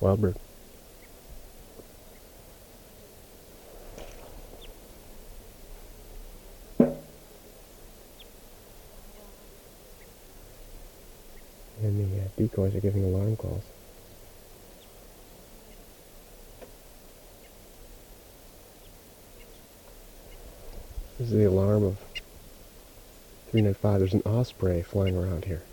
Wild bird. And the decoys are giving alarm calls. This is the alarm of 395. There's an osprey flying around here.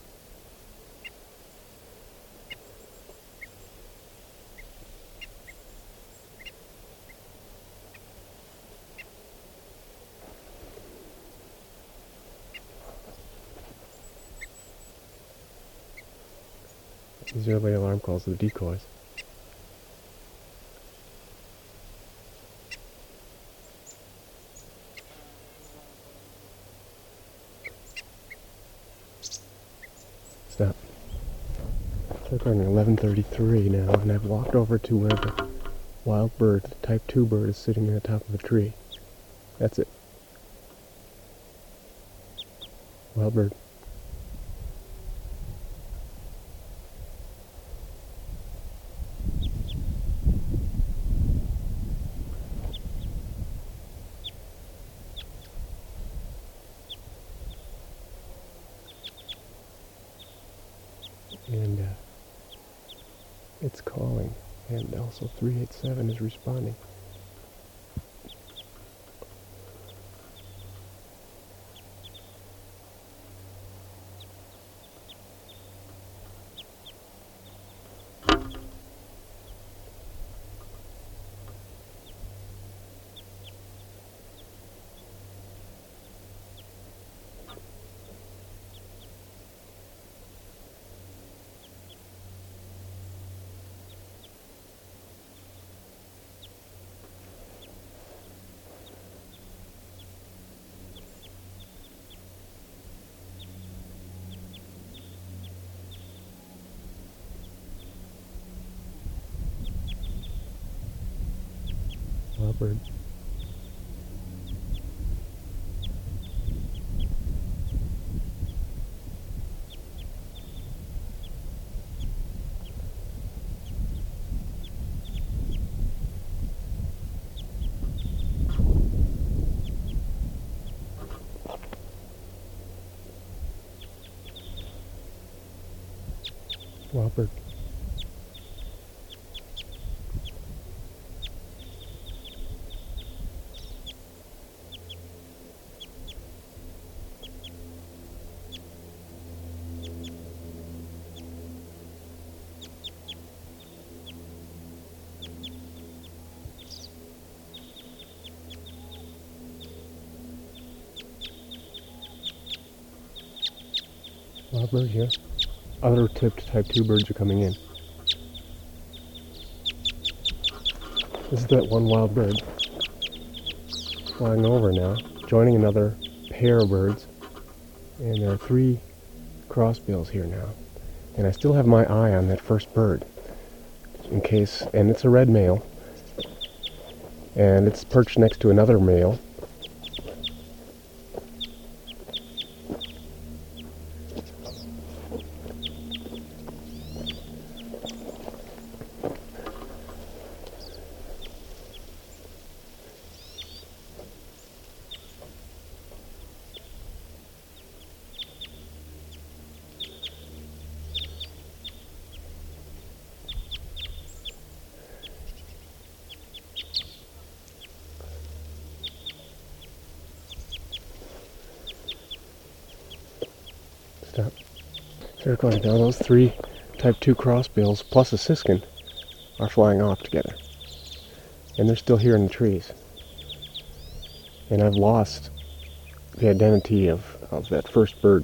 These are the alarm calls of the decoys. Stop. It's recording 11:33 now, and I've walked over to where the wild bird, the type 2 bird, is sitting in the top of a tree. That's it. Wild bird. And it's calling, and also 387 is responding. Wild bird. Wild bird. Wild bird here. Other tipped type 2 birds are coming in. This is that one wild bird flying over now, joining another pair of birds. And there are 3 crossbills here now. And I still have my eye on that first bird, in case, and it's a red male, and it's perched next to another male. Stop. So recording now, those 3 type 2 crossbills plus a siskin are flying off together. And they're still here in the trees. And I've lost the identity of that first bird.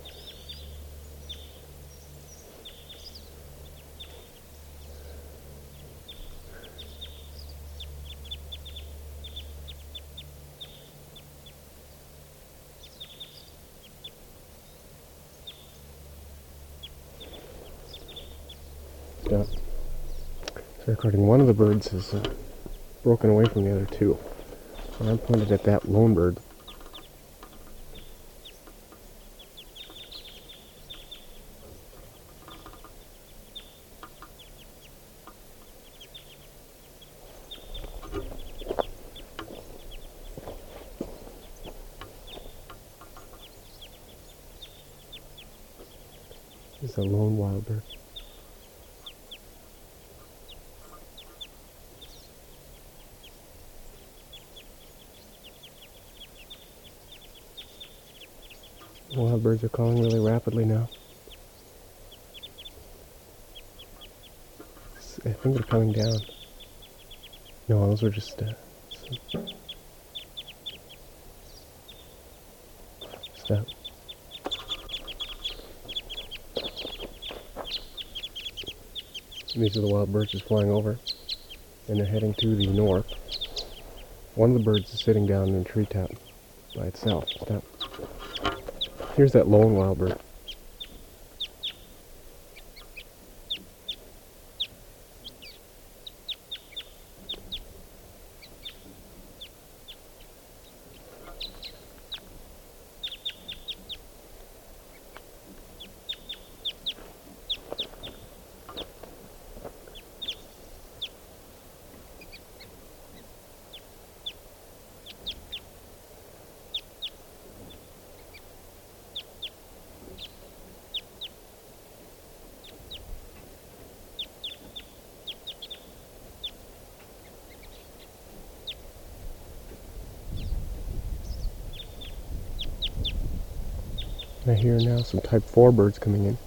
Stop. So recording one of the birds has broken away from the other 2. And I'm pointed at that lone bird. There's a lone wild bird. Wild birds are calling really rapidly now. I think they're coming down. No, those were just stop. These are the wild birds just flying over, and they're heading to the north. One of the birds is sitting down in a treetop by itself. Stop. Here's that lone wild bird. I hear now some type 4 birds coming in.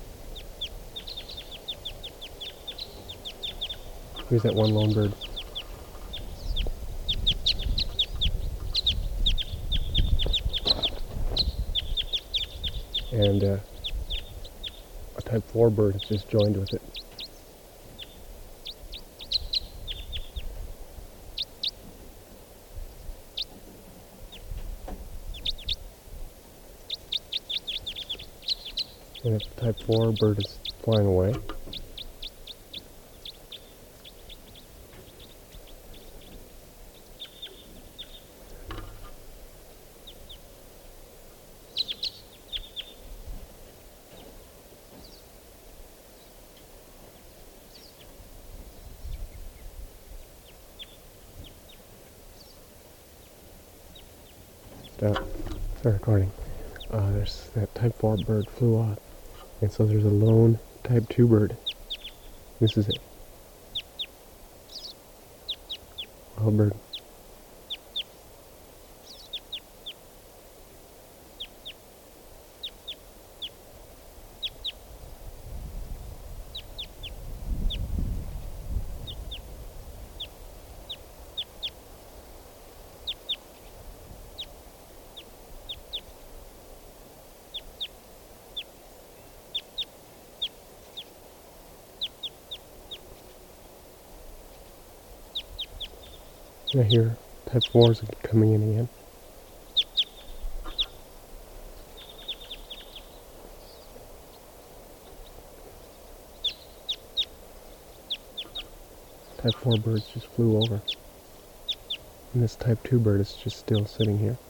Here's that one lone bird. And a type 4 bird has just joined with it. And if the type 4 bird is flying away, stop recording. There's that type 4 bird flew off. And so there's a lone type 2 bird. This is it. Wild bird. I hear type 4s coming in again. Type 4 birds just flew over. And this type 2 bird is just still sitting here.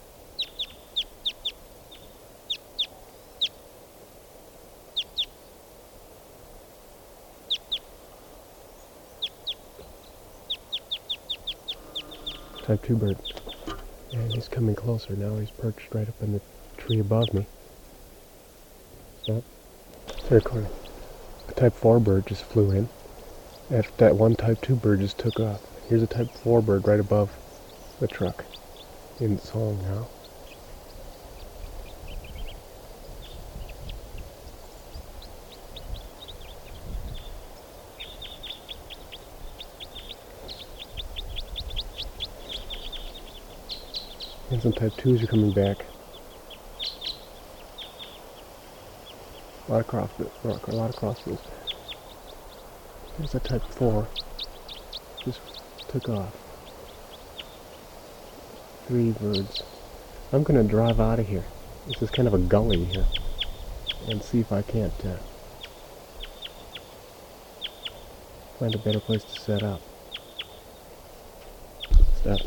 Type 2 bird. And he's coming closer now. He's perched right up in the tree above me. Stop. Recording. A type 4 bird just flew in. After that one type 2 bird just took off. Here's a type 4 bird right above the truck. In song now. And some type 2s are coming back. A lot of crossbills. Here's a type 4. Just took off. 3 birds. I'm gonna drive out of here. This is kind of a gully here. And see if I can't find a better place to set up. Stop.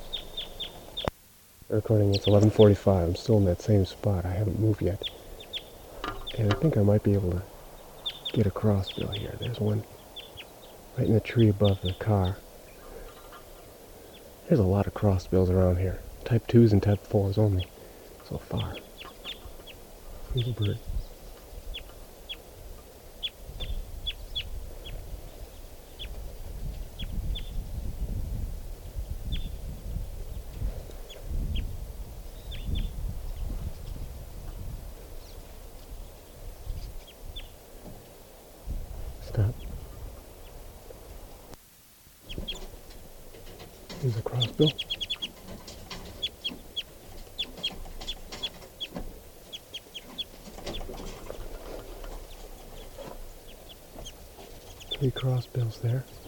Recording, it's 11:45. I'm still in that same spot. I haven't moved yet. And I think I might be able to get a crossbill here. There's one right in the tree above the car. There's a lot of crossbills around here. Type 2s and type 4s only so far. Here's a bird. crossbill. Three crossbills there.